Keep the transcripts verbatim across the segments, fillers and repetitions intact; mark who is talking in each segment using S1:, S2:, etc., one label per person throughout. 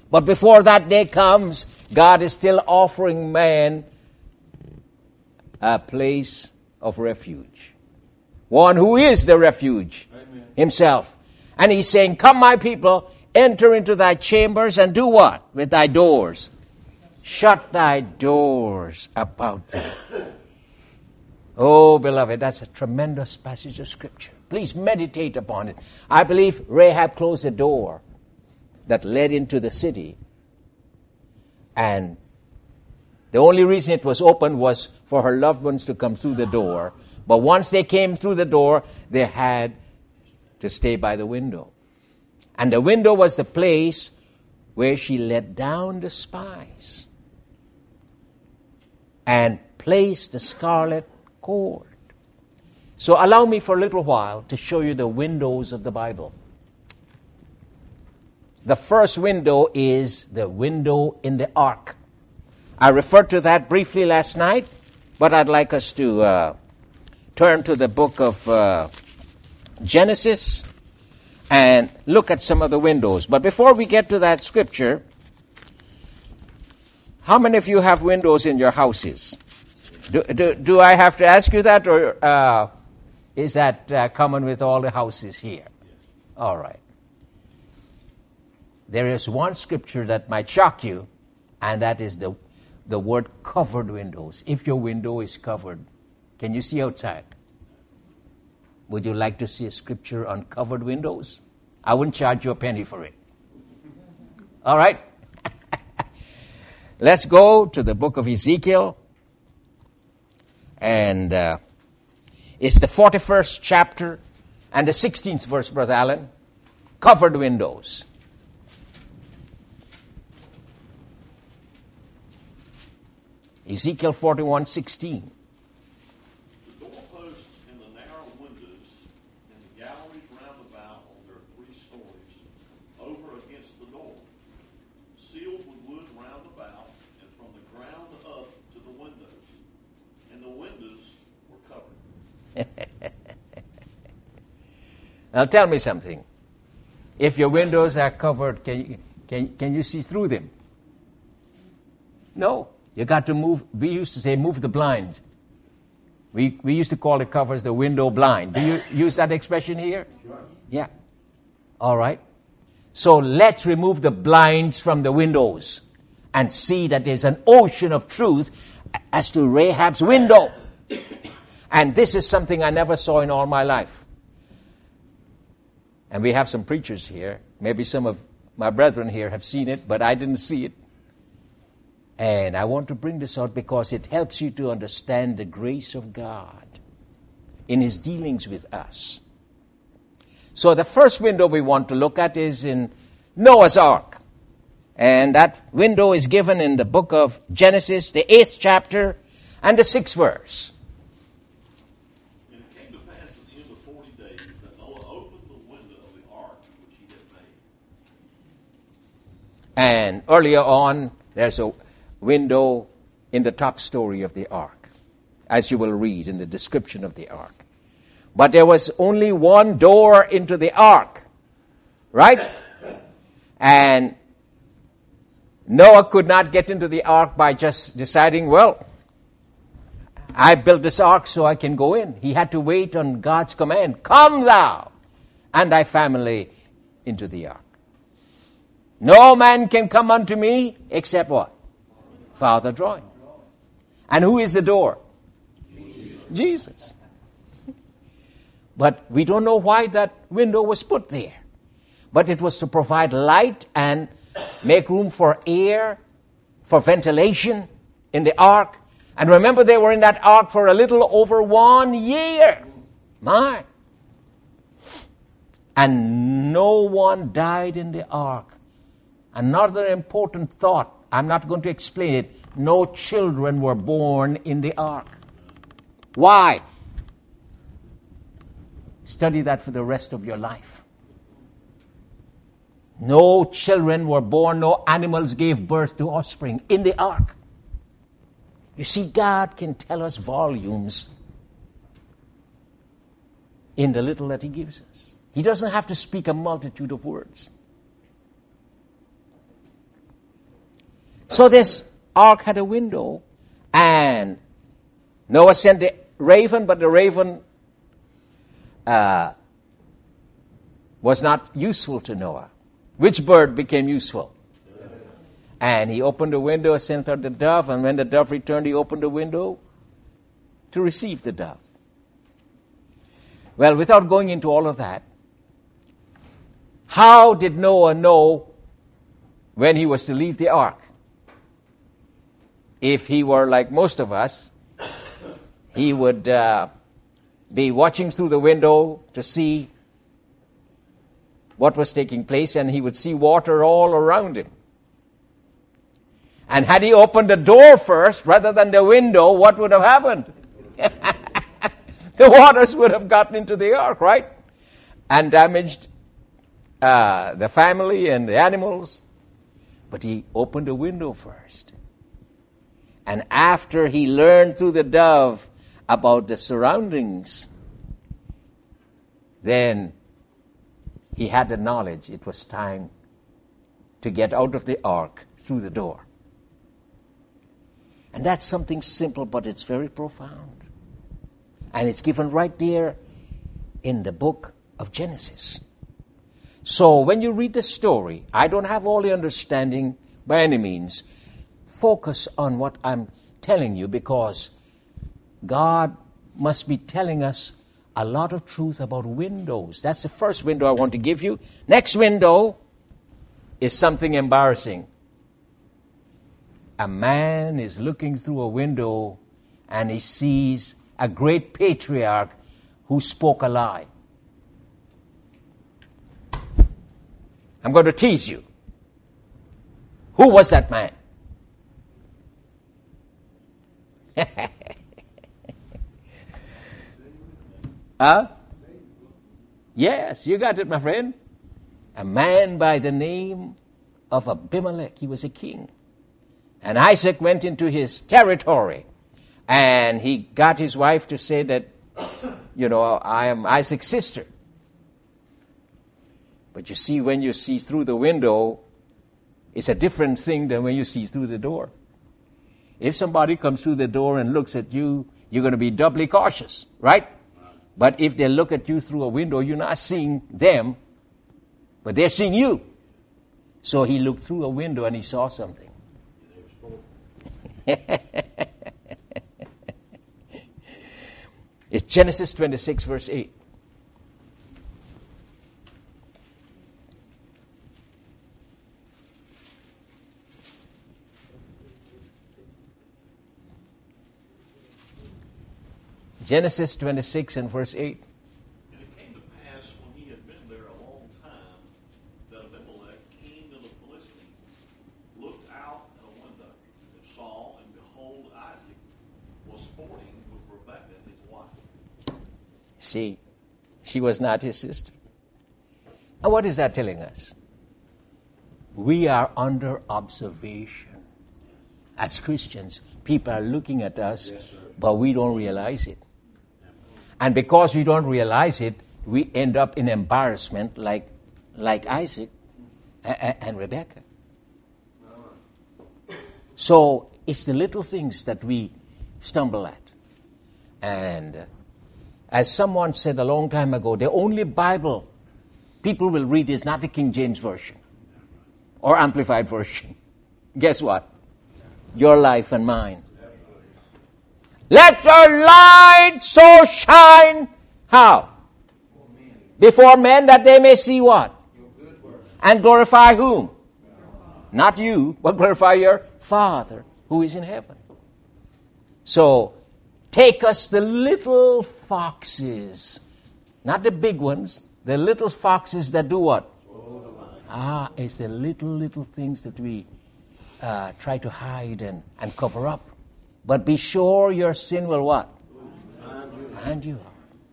S1: But before that day comes, God is still offering man a place of refuge. One who is the refuge Amen. Himself. And he's saying, come, my people, enter into thy chambers and do what? With thy doors. Shut thy doors about thee. Oh, beloved, that's a tremendous passage of Scripture. Please meditate upon it. I believe Rahab closed the door that led into the city. And the only reason it was open was for her loved ones to come through the door. But once they came through the door, they had to stay by the window. And the window was the place where she let down the spies and placed the scarlet cord. So allow me for a little while to show you the windows of the Bible. The first window is the window in the ark. I referred to that briefly last night, but I'd like us to uh, turn to the book of uh, Genesis and look at some of the windows. But before we get to that scripture, how many of you have windows in your houses? Do, do, do I have to ask you that, or uh, is that uh, common with all the houses here? All right. There is one scripture that might shock you, and that is the, the word covered windows. If your window is covered, can you see outside? Would you like to see a scripture on covered windows? I wouldn't charge you a penny for it. All right. Let's go to the book of Ezekiel. And uh, it's the forty-first chapter and the sixteenth verse, Brother Allen. Covered windows. Ezekiel forty-one sixteen.
S2: The doorposts and the narrow windows and the galleries round about on their three stories over against the door, sealed with wood round about, and from the ground up to the windows, and the windows were covered.
S1: Now tell me something. If your windows are covered, can you, can, can you see through them? No. You got to move. We used to say move the blind. We we used to call the covers the window blind. Do you use that expression here?
S2: Sure.
S1: Yeah. All right. So let's remove the blinds from the windows and see that there's an ocean of truth as to Rahab's window. And this is something I never saw in all my life. And we have some preachers here. Maybe some of my brethren here have seen it, but I didn't see it. And I want to bring this out because it helps you to understand the grace of God in His dealings with us. So the first window we want to look at is in Noah's Ark. And that window is given in the book of Genesis, the eighth chapter, and the sixth verse.
S2: And it came to pass at the end of forty days that Noah opened the window of the ark which he had made.
S1: And earlier on, there's a window in the top story of the ark, as you will read in the description of the ark. But there was only one door into the ark, right? And Noah could not get into the ark by just deciding, well, I built this ark so I can go in. He had to wait on God's command, come thou and thy family into the ark. No man can come unto me except what? Father drawing. And who is the door? Jesus. Jesus. But we don't know why that window was put there. But it was to provide light and make room for air, for ventilation in the ark. And remember, they were in that ark for a little over one year. My. And no one died in the ark. Another important thought. I'm not going to explain it. No children were born in the ark. Why? Study that for the rest of your life. No children were born, no animals gave birth to offspring in the ark. You see, God can tell us volumes in the little that He gives us. He doesn't have to speak a multitude of words. So this ark had a window, and Noah sent the raven, but the raven uh, was not useful to Noah. Which bird became useful? And he opened the window, sent out the dove, and when the dove returned, he opened the window to receive the dove. Well, without going into all of that, how did Noah know when he was to leave the ark? If he were like most of us, he would uh, be watching through the window to see what was taking place, and he would see water all around him. And had he opened the door first rather than the window, what would have happened? The waters would have gotten into the ark, right? And damaged uh, the family and the animals. But he opened the window first. And after he learned through the dove about the surroundings, then he had the knowledge it was time to get out of the ark through the door. And that's something simple, but it's very profound. And it's given right there in the book of Genesis. So when you read the story, I don't have all the understanding by any means. Focus on what I'm telling you, because God must be telling us a lot of truth about windows. That's the first window I want to give you. Next window is something embarrassing. A man is looking through a window and he sees a great patriarch who spoke a lie. I'm going to tease you. Who was that man? Huh? Yes, you got it, my friend. A man by the name of Abimelech. He was a king. And Isaac went into his territory, and he got his wife to say that, you know, I am Isaac's sister. But you see, when you see through the window, it's a different thing than when you see through the door. If somebody comes through the door and looks at you, you're going to be doubly cautious, right? But if they look at you through a window, you're not seeing them, but they're seeing you. So he looked through a window and he saw something. It's Genesis twenty-six, verse eight. Genesis twenty-six and verse eight.
S2: And it came to pass, when he had been there a long time, that Abimelech, king of the Philistines, looked out at a window and saw, and behold, Isaac was sporting with Rebekah, his wife.
S1: See, she was not his sister. And what is that telling us? We are under observation. As Christians, people are looking at us, yes, but we don't realize it. And because we don't realize it, we end up in embarrassment like, like Isaac and, and Rebekah. So it's the little things that we stumble at. And uh, as someone said a long time ago, the only Bible people will read is not the King James Version or Amplified Version. Guess what? Your life and mine. Let your light so shine, how? Before men, that they may see what? And glorify whom? Not you, but glorify your Father who is in heaven. So, take us the little foxes, not the big ones, the little foxes that do what? Ah, it's the little, little things that we uh, try to hide and, and cover up. But be sure your sin will what? Find you.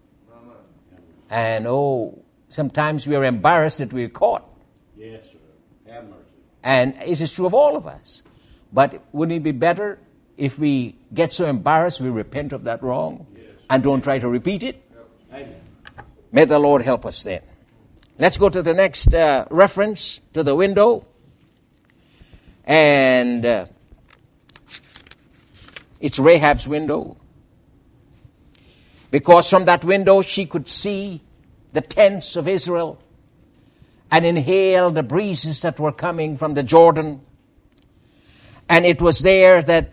S1: And oh, sometimes we are embarrassed that we're caught.
S3: Yes, sir. Have mercy.
S1: And it is true of all of us. But wouldn't it be better if we get so embarrassed we repent of that wrong, yes, and don't try to repeat it?
S3: Amen.
S1: May the Lord help us then. Let's go to the next uh, reference, to the window. And uh, It's Rahab's window. Because from that window she could see the tents of Israel and inhale the breezes that were coming from the Jordan. And it was there that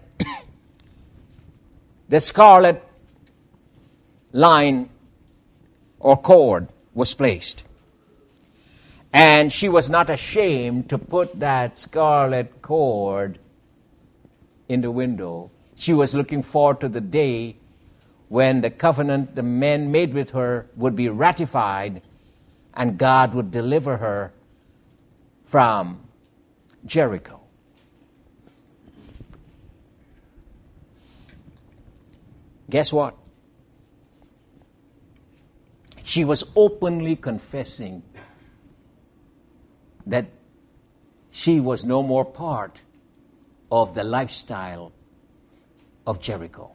S1: the scarlet line or cord was placed. And she was not ashamed to put that scarlet cord in the window. She was looking forward to the day when the covenant the men made with her would be ratified and God would deliver her from Jericho. Guess what? She was openly confessing that she was no more part of the lifestyle of Jericho.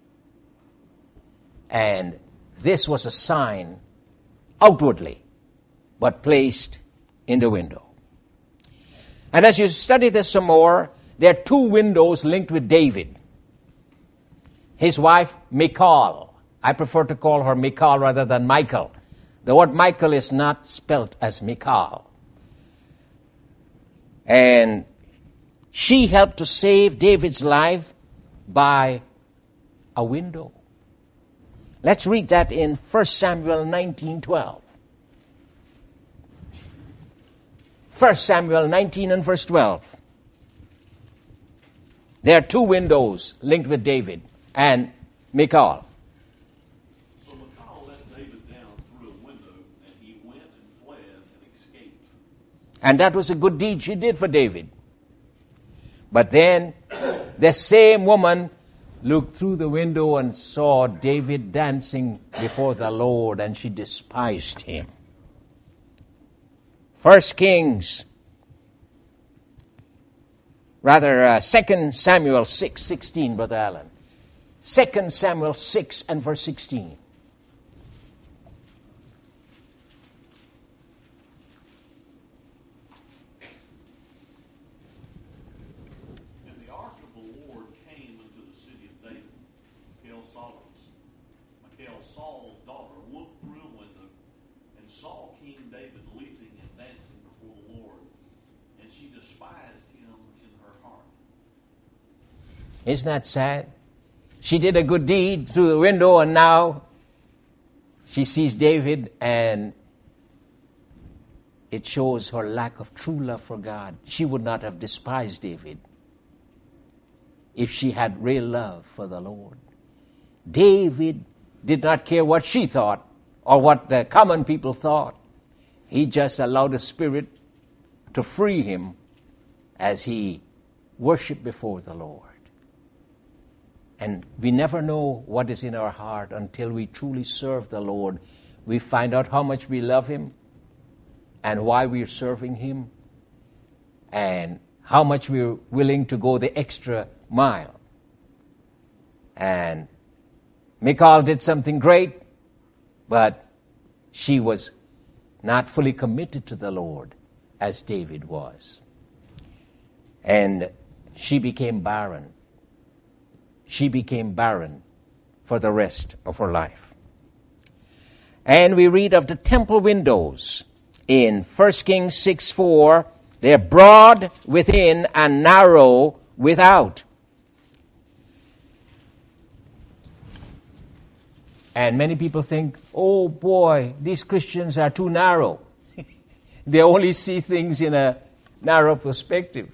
S1: And this was a sign outwardly, but placed in the window. And as you study this some more, there are two windows linked with David. His wife, Michal. I prefer to call her Michal rather than Michael. The word Michael is not spelt as Michal. And she helped to save David's life by a window. Let's read that in First Samuel nineteen twelve. First Samuel nineteen and verse twelve. There are two windows linked with David and Michal.
S2: So Michal let David down through a window, and he went and fled and escaped.
S1: And that was a good deed she did for David. But then the same woman looked through the window and saw David dancing before the Lord, and she despised him. First Kings, rather, uh, Second Samuel six sixteen, Brother Allen. Second Samuel six and verse sixteen.
S2: Saul's daughter looked through a window and saw King David leaping and dancing before the Lord, and she despised him in her heart.
S1: Isn't that sad? She did a good deed through the window, and now she sees David, and it shows her lack of true love for God. She would not have despised David if she had real love for the Lord. David did not care what she thought or what the common people thought. He just allowed the Spirit to free him as he worshiped before the Lord. And we never know what is in our heart until we truly serve the Lord. We find out how much we love him and why we're serving him and how much we're willing to go the extra mile. And Michal did something great, but she was not fully committed to the Lord as David was. And she became barren. She became barren for the rest of her life. And we read of the temple windows in First Kings six four. They're broad within and narrow without. And many people think, oh boy, these Christians are too narrow. They only see things in a narrow perspective.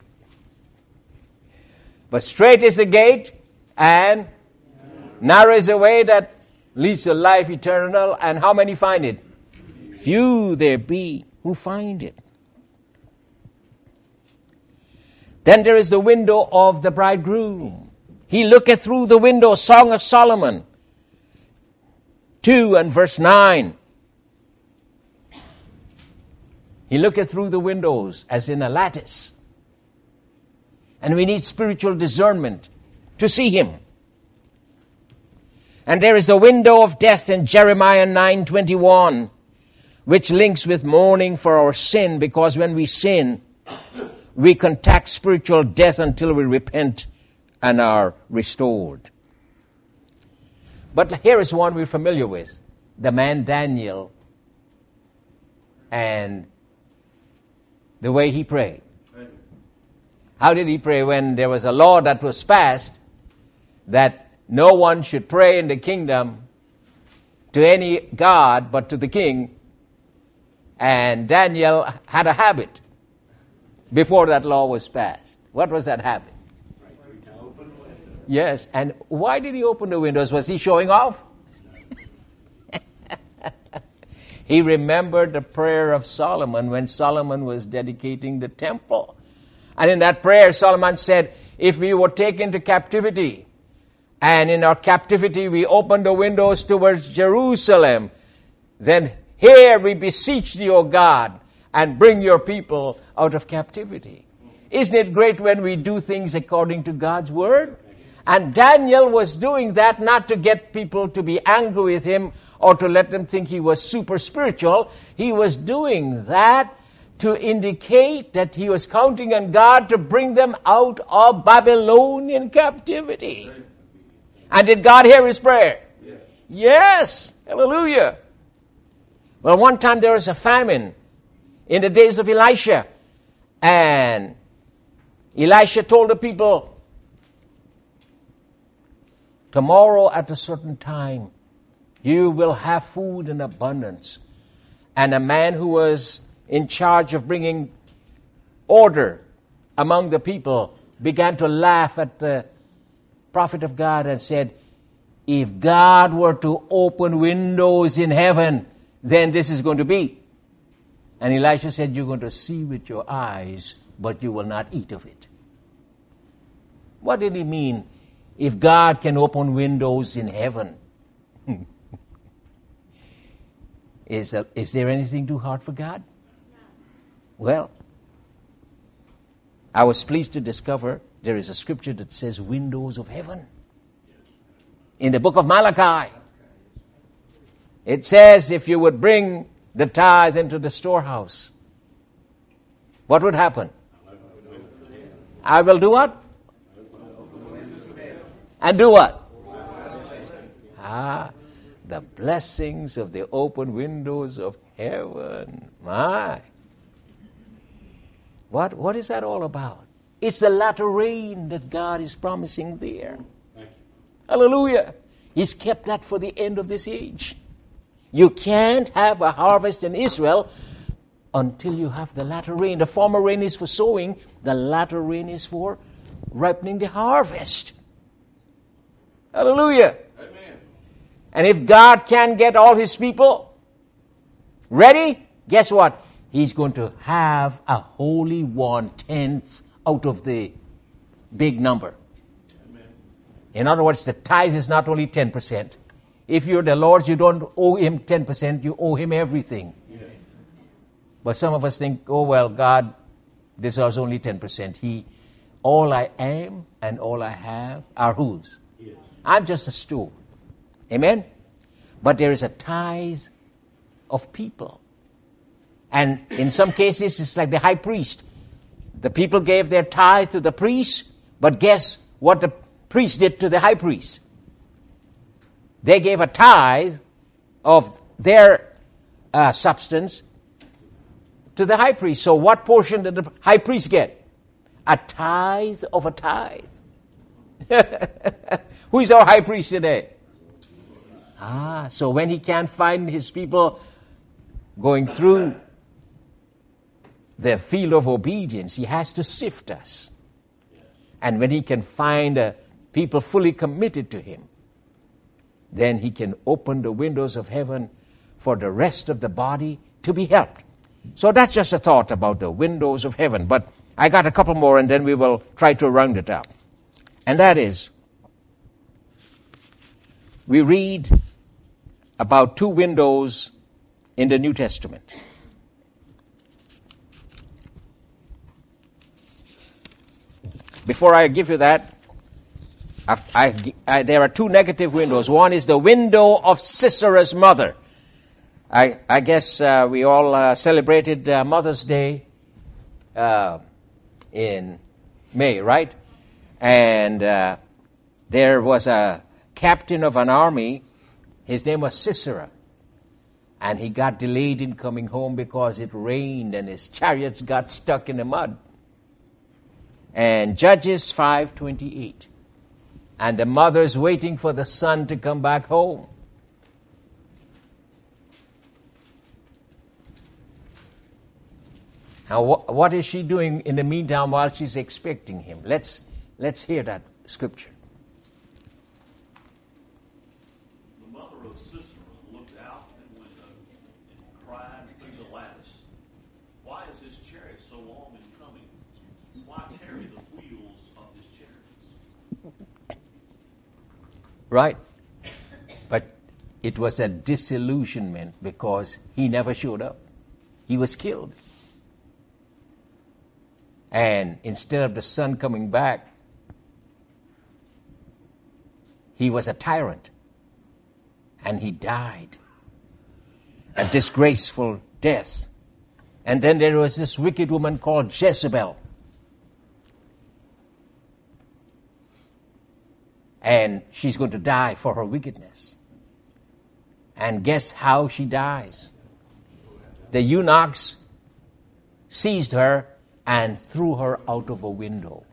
S1: But straight is the gate, and narrow is the way that leads to life eternal. And how many find it? Few there be who find it. Then there is the window of the bridegroom. He looketh through the window, Song of Solomon two and verse nine. He looketh through the windows as in a lattice. And we need spiritual discernment to see him. And there is the window of death in Jeremiah nine twenty-one, which links with mourning for our sin, because when we sin, we contact spiritual death until we repent and are restored. But here is one we're familiar with, the man Daniel and the way he prayed. How did he pray when there was a law that was passed that no one should pray in the kingdom to any god but to the king? And Daniel had a habit before that law was passed. What was that habit? Yes, and why did he open the windows? Was he showing off? He remembered the prayer of Solomon when Solomon was dedicating the temple. And in that prayer, Solomon said, if we were taken to captivity, and in our captivity we opened the windows towards Jerusalem, then here we beseech thee, O God, and bring your people out of captivity. Isn't it great when we do things according to God's word? And Daniel was doing that not to get people to be angry with him or to let them think he was super spiritual. He was doing that to indicate that he was counting on God to bring them out of Babylonian captivity. And did God hear his prayer? Yes. Yes. Hallelujah. Well, one time there was a famine in the days of Elisha. And Elisha told the people, tomorrow at a certain time, you will have food in abundance. And a man who was in charge of bringing order among the people began to laugh at the prophet of God and said, if God were to open windows in heaven, then this is going to be. And Elisha said, you're going to see with your eyes, but you will not eat of it. What did he mean? If God can open windows in heaven, is, there, is there anything too hard for God? Well, I was pleased to discover there is a scripture that says windows of heaven. In the book of Malachi, it says if you would bring the tithe into the storehouse, what would happen? I will do what? And do what? Ah, the blessings of the open windows of heaven. My. What, what is that all about? It's the latter rain that God is promising there. Hallelujah. He's kept that for the end of this age. You can't have a harvest in Israel until you have the latter rain. The former rain is for sowing. The latter rain is for ripening the harvest. Hallelujah. Amen. And if God can get all his people ready, guess what? He's going to have a holy one-tenth out of the big number. Amen. In other words, the tithe is not only ten percent. If you're the Lord's, you don't owe him ten percent, you owe him everything. Yeah. But some of us think, oh, well, God deserves only ten percent. He, all I am and all I have are whose? Yes. I'm just a steward. Amen? But there is a tithe of people. And in some cases, it's like the high priest. The people gave their tithe to the priest, but guess what the priest did to the high priest? They gave a tithe of their uh, substance to the high priest. So what portion did the high priest get? A tithe of a tithe. Who is our high priest today? Ah, so when he can't find his people going through the field of obedience, he has to sift us. And when he can find uh, people fully committed to him, then he can open the windows of heaven for the rest of the body to be helped. So that's just a thought about the windows of heaven. But I got a couple more and then we will try to round it up. And that is, we read about two windows in the New Testament. Before I give you that, I, I, I, there are two negative windows. One is the window of Sisera's mother. I, I guess uh, we all uh, celebrated uh, Mother's Day uh, in May, right? And uh, there was a captain of an army. His name was Sisera. And he got delayed in coming home because it rained and his chariots got stuck in the mud. And Judges five twenty-eight. And the mother's waiting for the son to come back home. Now, wh- what is she doing in the meantime while she's expecting him? Let's, let's hear that scripture.
S2: The mother of Sisera looked out at the window and cried through the lattice, "Why is his chariot so long in coming? Why tarry the wheels of his chariots?"
S1: Right. But it was a disillusionment because he never showed up. He was killed. And instead of the son coming back, he was a tyrant. And he died. A disgraceful death. And then there was this wicked woman called Jezebel. And she's going to die for her wickedness. And guess how she dies? The eunuchs seized her and threw her out of a window.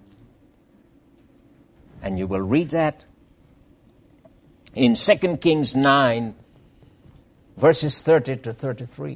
S1: And you will read that in Second Kings nine, verses thirty to thirty-three.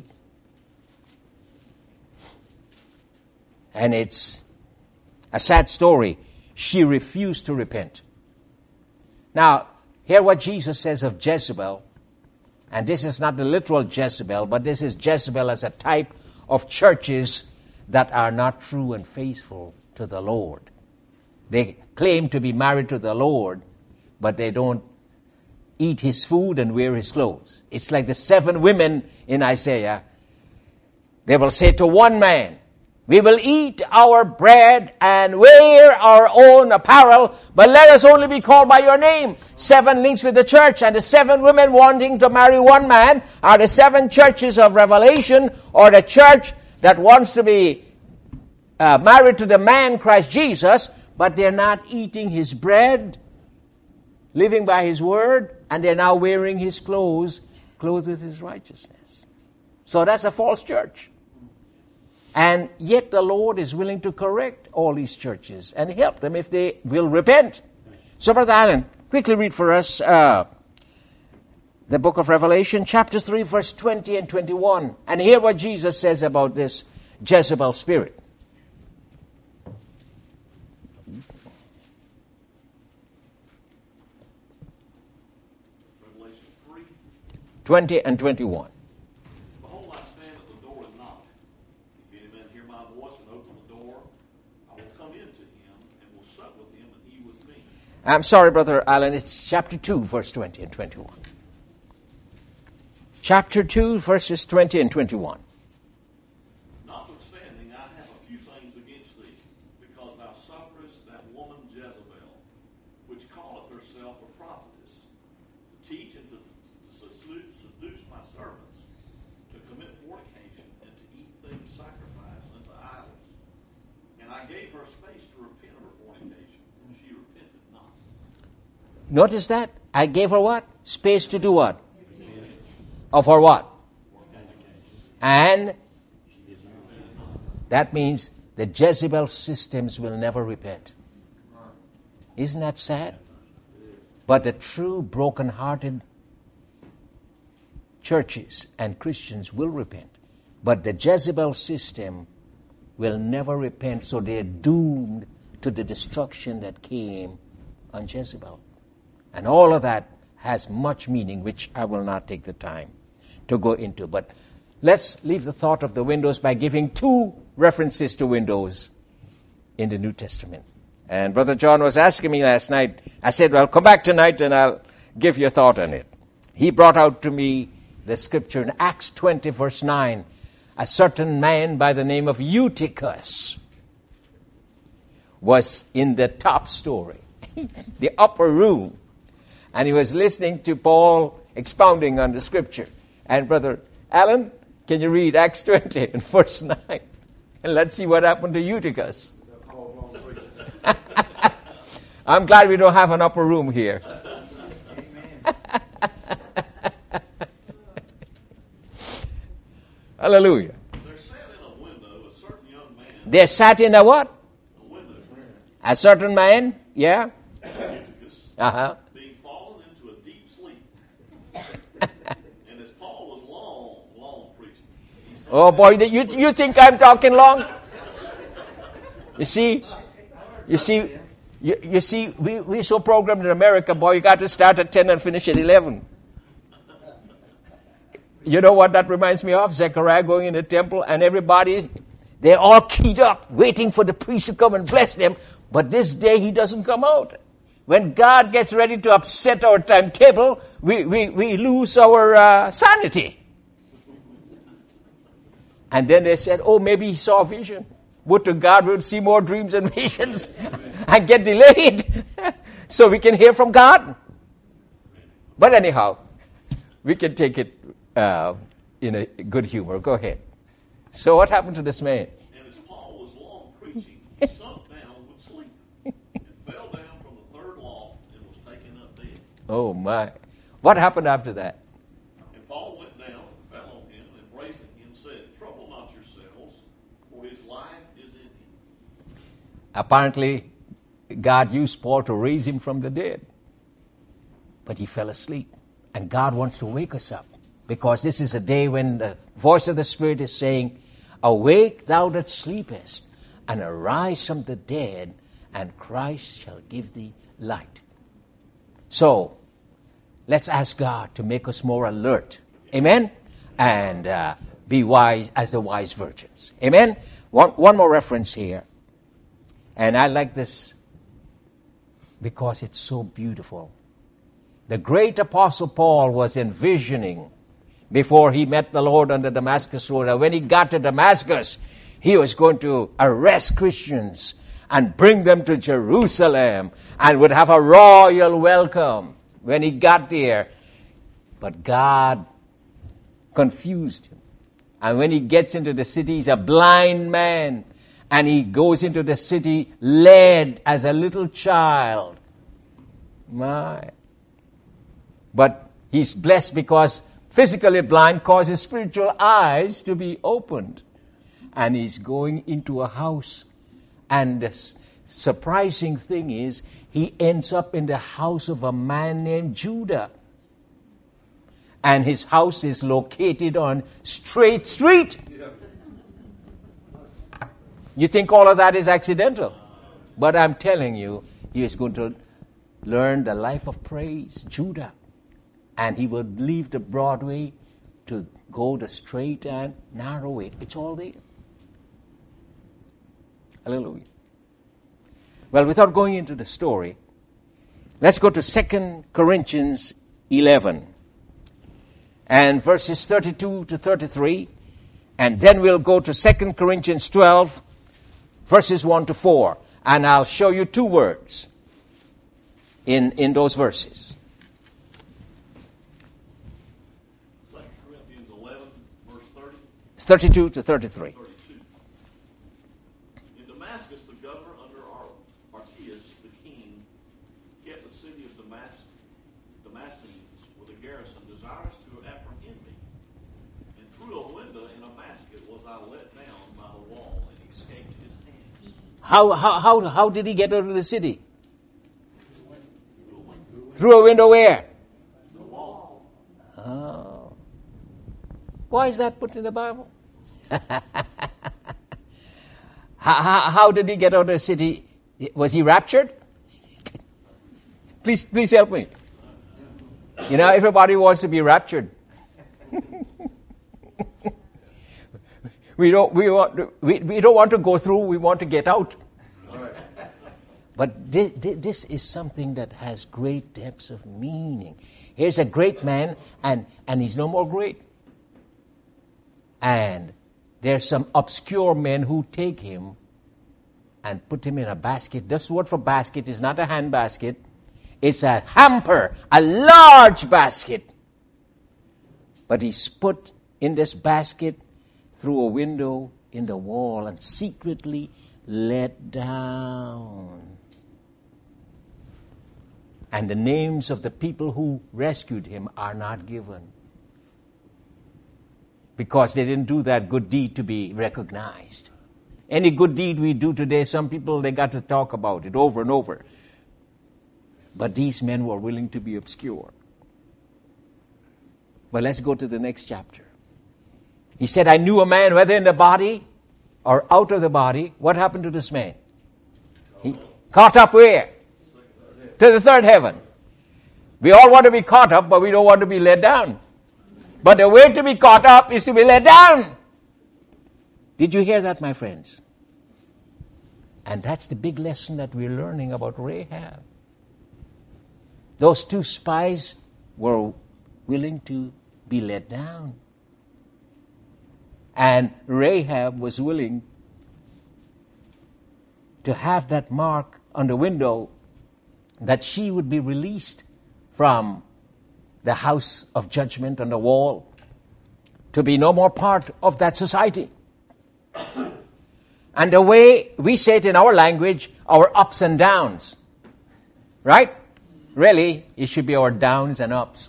S1: And it's a sad story. She refused to repent. Now, hear what Jesus says of Jezebel. And this is not the literal Jezebel, but this is Jezebel as a type of churches that are not true and faithful to the Lord. They claim to be married to the Lord, but they don't eat his food and wear his clothes. It's like the seven women in Isaiah. They will say to one man, "We will eat our bread and wear our own apparel, but let us only be called by your name." Seven links with the church, and the seven women wanting to marry one man are the seven churches of Revelation, or the church that wants to be uh, married to the man Christ Jesus, but they're not eating his bread, living by his word, and they're now wearing his clothes, clothed with his righteousness. So that's a false church. And yet the Lord is willing to correct all these churches and help them if they will repent. So, Brother Allen, quickly read for us uh, the book of Revelation, chapter three, verse twenty and twenty-one. And hear what Jesus says about this Jezebel spirit.
S2: Revelation three.
S1: twenty and twenty-one.
S2: "Behold, I stand at the door and knock. If any man hear my voice and open the door, I will come in to him and will sup with him and he with me."
S1: I'm sorry, Brother Allen, it's chapter two, verse twenty and twenty-one. Chapter two, verses twenty and twenty-one.
S2: "Notwithstanding, I have a few things against thee, because thou sufferest that woman Jezebel, which calleth herself a prophetess, to teach and to, to seduce, seduce my servants, to commit fornication, and to eat things sacrificed unto idols. And I gave her space to repent of her fornication, and she repented not."
S1: Notice that? I gave her what? Space to do what? Of her what? And that means the Jezebel systems will never repent. Isn't that sad? But the true broken-hearted churches and Christians will repent. But the Jezebel system will never repent, so they're doomed to the destruction that came on Jezebel. And all of that has much meaning, which I will not take the time to go into. But let's leave the thought of the windows by giving two references to windows in the New Testament. And Brother John was asking me last night. I said, well, come back tonight and I'll give you a thought on it. He brought out to me the scripture in Acts twenty, verse nine. A certain man by the name of Eutychus was in the top story, the upper room. And he was listening to Paul expounding on the scripture. And Brother Allen, can you read Acts twenty and verse nine? And let's see what happened to Eutychus. I'm glad we don't have an upper room here. Hallelujah.
S2: There sat in a window a certain young man.
S1: There sat in a what?
S2: A window.
S1: A certain man, yeah?
S2: Eutychus,
S1: Uh-huh.
S2: being fallen into a deep sleep. And as Paul was long, long preaching. he sat
S1: Oh
S2: down
S1: boy,
S2: and
S1: you,
S2: slept.
S1: you think I'm talking long? You see, you see, you, you see, we, we're so programmed in America, boy, you got to start at ten and finish at eleven. You know what that reminds me of? Zechariah going in the temple and everybody, they're all keyed up, waiting for the priest to come and bless them. But this day he doesn't come out. When God gets ready to upset our timetable, we, we, we lose our uh, sanity. And then they said, oh, maybe he saw a vision. Would to God we would see more dreams and visions and get delayed so we can hear from God. But anyhow, we can take it uh, in a good humor. Go ahead. So what happened to this man?
S2: And as Paul was long preaching, he sunk down with sleep and fell down from the third loft and was taken up dead.
S1: Oh, my. What happened after that?
S2: And Paul went down and fell on him, and embracing him said, trouble not yourselves, for his life is in him.
S1: Apparently, God used Paul to raise him from the dead. But he fell asleep. And God wants to wake us up. Because this is a day when the voice of the Spirit is saying, awake thou that sleepest, and arise from the dead, and Christ shall give thee light. So, let's ask God to make us more alert. Amen? And uh, be wise as the wise virgins. Amen? One, one more reference here. And I like this because it's so beautiful. The great Apostle Paul was envisioning before he met the Lord on the Damascus road. And when he got to Damascus, he was going to arrest Christians and bring them to Jerusalem and would have a royal welcome when he got there. But God confused him. And when he gets into the city, he's a blind man. And he goes into the city led as a little child. My. But he's blessed because physically blind causes spiritual eyes to be opened. And he's going into a house. And the s- surprising thing is, he ends up in the house of a man named Judah. And his house is located on Straight Street. You think all of that is accidental. But I'm telling you, he is going to learn the life of praise, Judah. And he would leave the broad way to go the straight and narrow way. It's all there. Hallelujah. Well, without going into the story, let's go to Second Corinthians eleven. And verses thirty-two to thirty-three. And then we'll go to Second Corinthians twelve, verses one to four. And I'll show you two words in, in those verses.
S2: Second Corinthians eleven, verse thirty.
S1: thirty-two to thirty-three.
S2: thirty-two. In Damascus, the governor under Ar- Artius, the king, kept the city of Damas- Damascenes with a garrison, desirous to apprehend me. And through a window in a basket was I let down by the wall and escaped his hands.
S1: How, how, how, how did he get out of the city? Through a window where?
S2: The wall.
S1: Oh. Why is that put in the Bible? how, how, how did he get out of the city? Was he raptured? Please, please help me. You know, everybody wants to be raptured. we don't. We want. To, we, we don't want to go through. We want to get out. But this, this is something that has great depths of meaning. Here's a great man, and, and he's no more great. And there's some obscure men who take him and put him in a basket. This word for basket is not a hand basket. It's a hamper, a large basket. But he's put in this basket through a window in the wall and secretly let down. And the names of the people who rescued him are not given. Because they didn't do that good deed to be recognized. Any good deed we do today, some people, they got to talk about it over and over. But these men were willing to be obscure. But let's go to the next chapter. He said, I knew a man, whether in the body or out of the body. What happened to this man? He caught up where? To the third heaven. We all want to be caught up, but we don't want to be let down. But the way to be caught up is to be let down. Did you hear that, my friends? And that's the big lesson that we're learning about Rahab. Those two spies were willing to be let down. And Rahab was willing to have that mark on the window that she would be released from the house of judgment on the wall, to be no more part of that society. And the way we say it in our language, our ups and downs. Right? Really, it should be our downs and ups.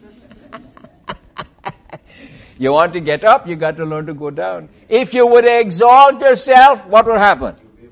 S1: You want to get up, you got to learn to go down. If you would exalt yourself, what will happen?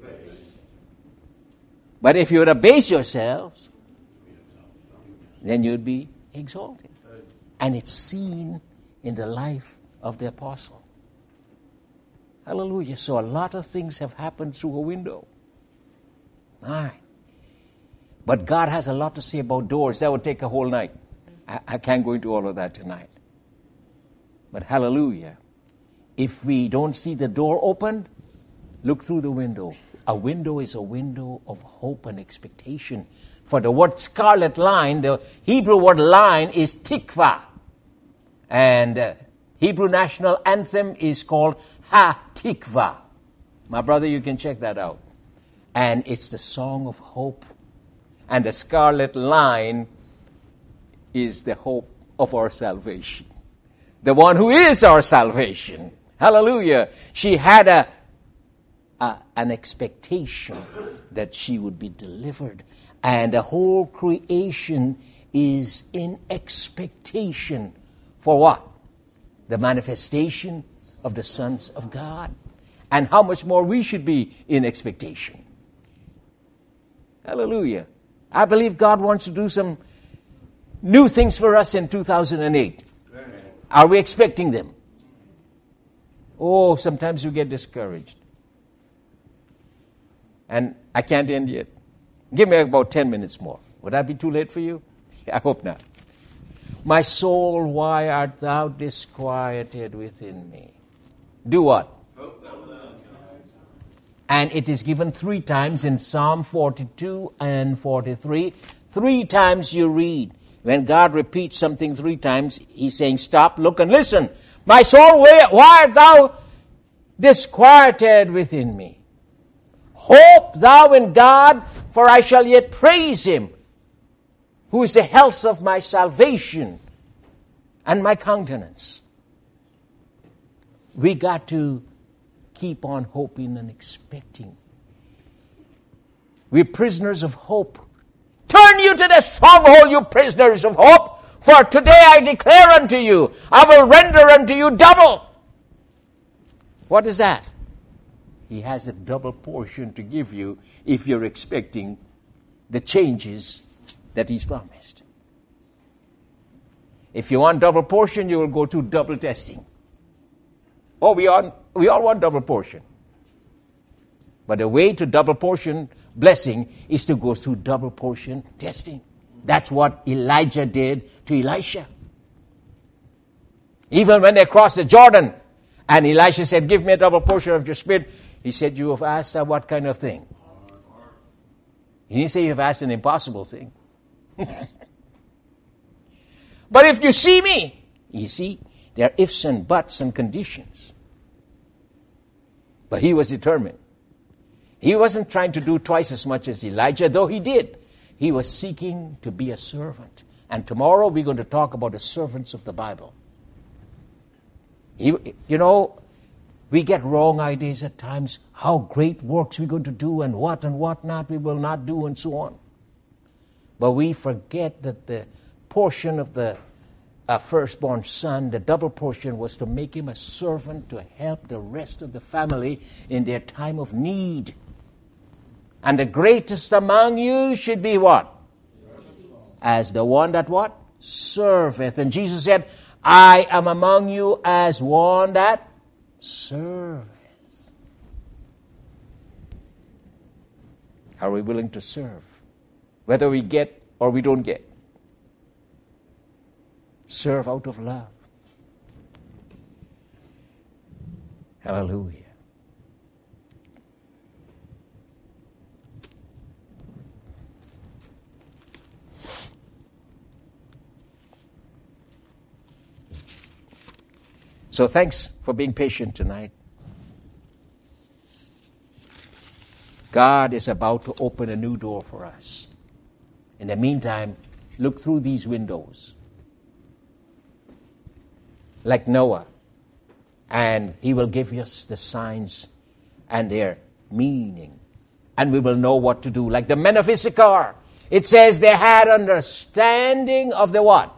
S1: But if you would abase yourselves, then you'd be exalted. And it's seen in the life of the apostle. Hallelujah. So a lot of things have happened through a window. Aye. But God has a lot to say about doors. That would take a whole night. I, I can't go into all of that tonight. But hallelujah. If we don't see the door open, look through the window. A window is a window of hope and expectation. For the word scarlet line, the Hebrew word line is tikva. And uh, Hebrew national anthem is called Ha-Tikva. My brother, you can check that out. And it's the song of hope. And the scarlet line is the hope of our salvation. The one who is our salvation. Hallelujah. She had a, a an expectation that she would be delivered. And the whole creation is in expectation for what? The manifestation of the sons of God. And how much more we should be in expectation. Hallelujah. I believe God wants to do some new things for us in two thousand eight. Are we expecting them? Oh, sometimes we get discouraged. And I can't end yet. Give me about ten minutes more. Would that be too late for you? I hope not. My soul, why art thou disquieted within me? Do what? And it is given three times in Psalm forty-two and forty-three. Three times you read. When God repeats something three times, He's saying, stop, look, and listen. My soul, why art thou disquieted within me? Hope thou in God, for I shall yet praise Him, who is the health of my salvation and my countenance. We got to keep on hoping and expecting. We're prisoners of hope. Turn you to the stronghold, you prisoners of hope, for today I declare unto you, I will render unto you double. What is that? He has a double portion to give you if you're expecting the changes that He's promised. If you want double portion, you will go to double testing. Oh, we all, we all want double portion. But the way to double portion blessing is to go through double portion testing. That's what Elijah did to Elisha. Even when they crossed the Jordan, and Elisha said, give me a double portion of your spirit, he said, you have asked uh, what kind of thing? He didn't say you have asked an impossible thing. But if you see me, you see, there are ifs and buts and conditions. But he was determined. He wasn't trying to do twice as much as Elijah, though he did. He was seeking to be a servant. And tomorrow we're going to talk about the servants of the Bible. He, you know, we get wrong ideas at times, how great works we're going to do and what and what not we will not do and so on. But we forget that the portion of the uh, firstborn son, the double portion, was to make him a servant to help the rest of the family in their time of need. And the greatest among you should be what? As the one that what? Serveth. And Jesus said, I am among you as one that serveth. Are we willing to serve? Whether we get or we don't get. Serve out of love. Hallelujah. So thanks for being patient tonight. God is about to open a new door for us. In the meantime, look through these windows. Like Noah. And he will give us the signs and their meaning. And we will know what to do. Like the men of Issachar. It says they had understanding of the what?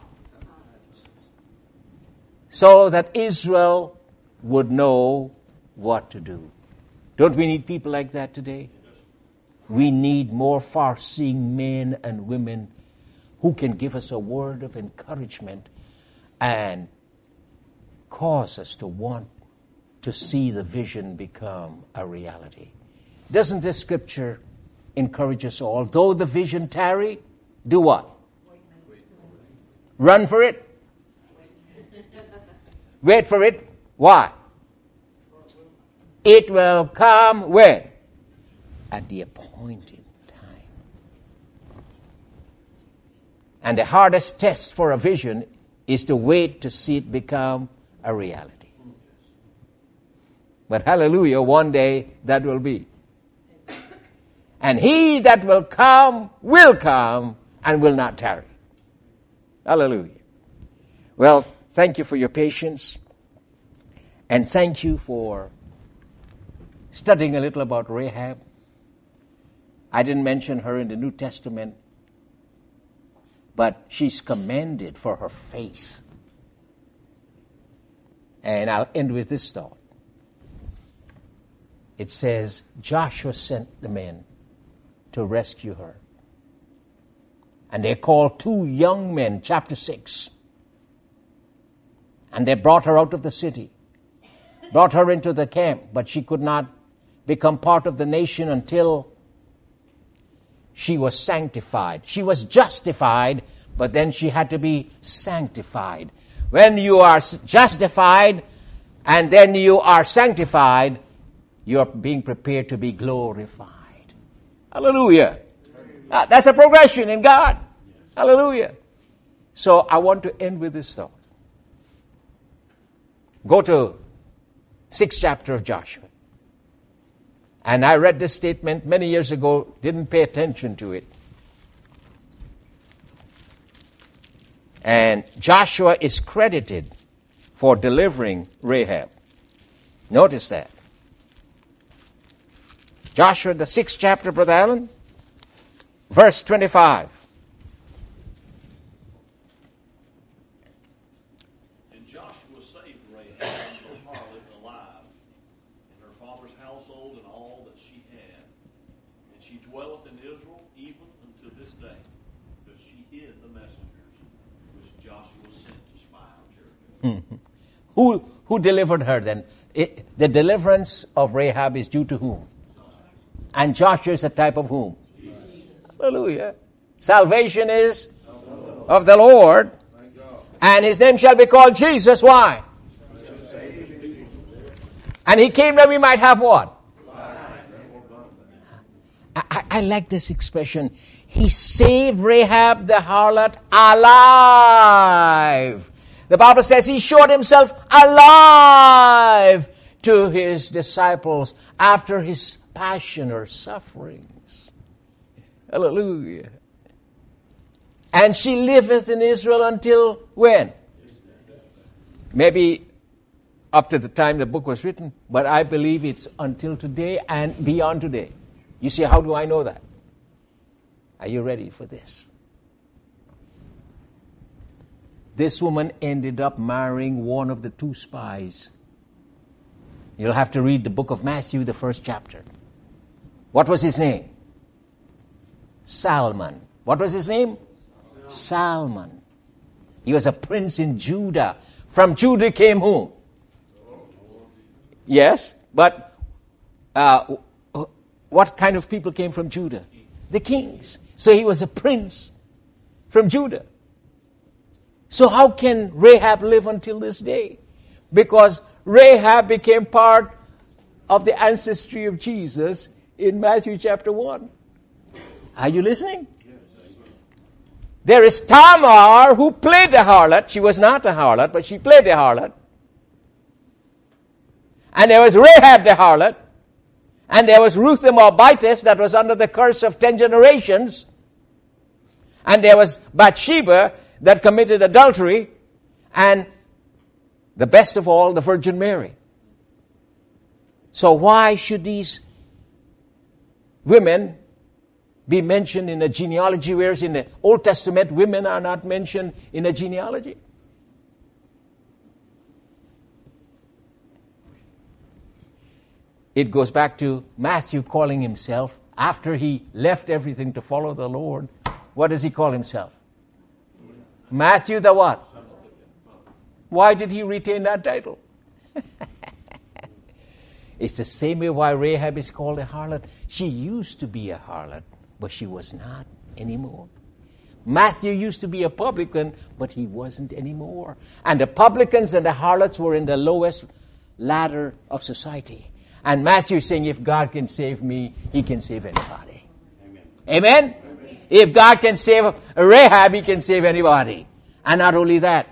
S1: So that Israel would know what to do. Don't we need people like that today? We need more far-seeing men and women who can give us a word of encouragement and cause us to want to see the vision become a reality. Doesn't this scripture encourage us all? Though the vision tarry, do what? Run for it. Wait for it. Why? It will come when? At the appointed time. And the hardest test for a vision is to wait to see it become a reality. But hallelujah, one day that will be. And he that will come, will come, and will not tarry. Hallelujah. Well, thank you for your patience. And thank you for studying a little about Rahab. I didn't mention her in the New Testament, but she's commended for her faith. And I'll end with this thought. It says, Joshua sent the men to rescue her. And they called two young men, chapter six. And they brought her out of the city, brought her into the camp, but she could not become part of the nation until she was sanctified. She was justified, but then she had to be sanctified. When you are justified and then you are sanctified, you are being prepared to be glorified. Hallelujah. Uh, that's a progression in God. Hallelujah. So I want to end with this thought. Go to sixth chapter of Joshua. And I read this statement many years ago, didn't pay attention to it. And Joshua is credited for delivering Rahab. Notice that. Joshua, the sixth chapter, Brother Allen, verse twenty-five.
S2: And Joshua saved Rahab, the harlot, alive, and her father's household and all that she had. And she dwelleth in Israel even unto this day, because she hid the messengers which Joshua sent to spy out Jericho.
S1: Mm-hmm. Who, who delivered her then? It, the deliverance of Rahab is due to whom? And Joshua is a type of whom? Jesus. Hallelujah. Salvation is of the Lord. And his name shall be called Jesus. Why? And he came that we might have what? I, I, I like this expression. He saved Rahab the harlot alive. The Bible says he showed himself alive to his disciples after his passion or sufferings. Hallelujah. And she liveth in Israel until when? Maybe up to the time the book was written, but I believe it's until today and beyond today. You see, how do I know that? Are you ready for this? this woman ended up marrying one of the two spies. You'll have to read the book of Matthew, the first chapter. What was his name? Salmon. What was his name? Salmon. He was a prince in Judah. From Judah came whom? Yes, but uh, what kind of people came from Judah? The kings. So he was a prince from Judah. So how can Rahab live until this day? Because Rahab became part of the ancestry of Jesus in Matthew chapter one. Are you listening? There is Tamar who played the harlot. She was not a harlot, but she played the harlot. And there was Rahab the harlot. And there was Ruth the Moabitess that was under the curse of ten generations. And there was Bathsheba that committed adultery. And the best of all, the Virgin Mary. So why should these women be mentioned in a genealogy, whereas in the Old Testament, women are not mentioned in a genealogy? It goes back to Matthew calling himself, after he left everything to follow the Lord, what does he call himself? Matthew the what? Why did he retain that title? It's the same way why Rahab is called a harlot. She used to be a harlot, but she was not anymore. Matthew used to be a publican, but he wasn't anymore. And the publicans and the harlots were in the lowest ladder of society. And Matthew is saying, if God can save me, he can save anybody. Amen? Amen? Amen. If God can save Rahab, he can save anybody. And not only that,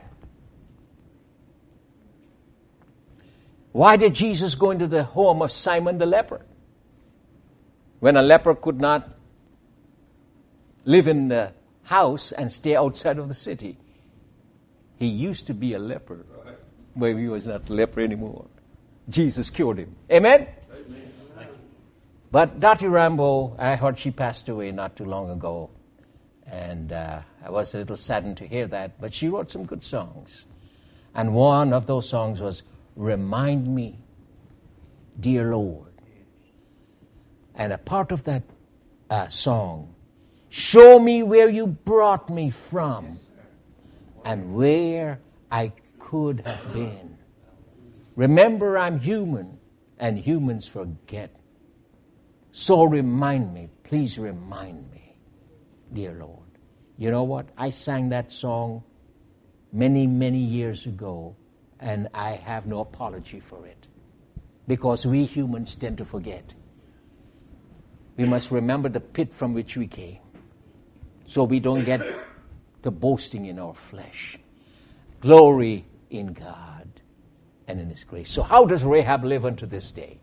S1: why did Jesus go into the home of Simon the leper? When a leper could not live in the house and stay outside of the city. He used to be a leper, but he was not a leper anymore. Jesus cured him. Amen? Amen. But Dottie Rambo, I heard she passed away not too long ago. And uh, I was a little saddened to hear that. But she wrote some good songs. And one of those songs was, Remind Me, Dear Lord. And a part of that uh, song, show me where you brought me from and where I could have been. Remember, I'm human, and humans forget. So remind me, please remind me, dear Lord. You know what? I sang that song many, many years ago, and I have no apology for it. Because we humans tend to forget. We must remember the pit from which we came, so we don't get to boasting in our flesh. Glory in God and in His grace. So how does Rahab live unto this day?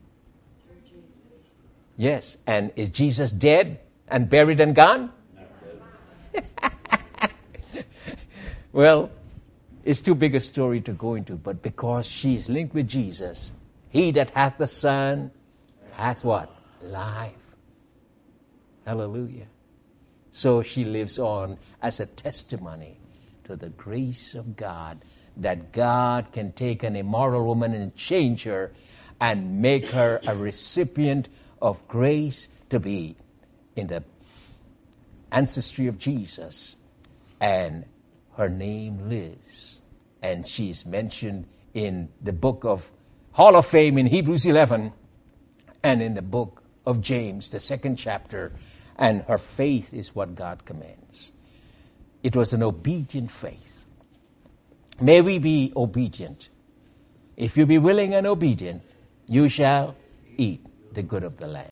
S1: Yes, and is Jesus dead and buried and gone? Well, it's too big a story to go into, but because she is linked with Jesus, he that hath the Son hath what? Life. Hallelujah. So she lives on as a testimony to the grace of God, that God can take an immoral woman and change her and make her a recipient of grace to be in the ancestry of Jesus. And her name lives. And she's mentioned in the book of Hall of Fame in Hebrews eleven and in the book of James, the second chapter. And her faith is what God commands. It was an obedient faith. May we be obedient. If you be willing and obedient, you shall eat the good of the land.